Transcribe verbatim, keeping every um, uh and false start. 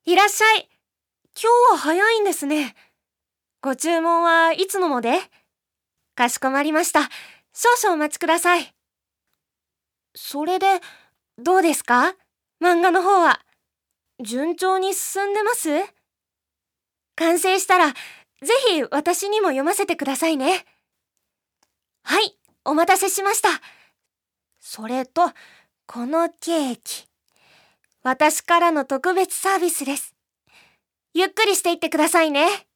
いらっしゃい。今日は早いんですね。ご注文はいつのもで？かしこまりました。少々お待ちください。それで、どうですか？漫画の方は。順調に進んでます？完成したら、ぜひ私にも読ませてくださいね。はい、お待たせしました。それと、このケーキ。私からの特別サービスです。ゆっくりしていってくださいね。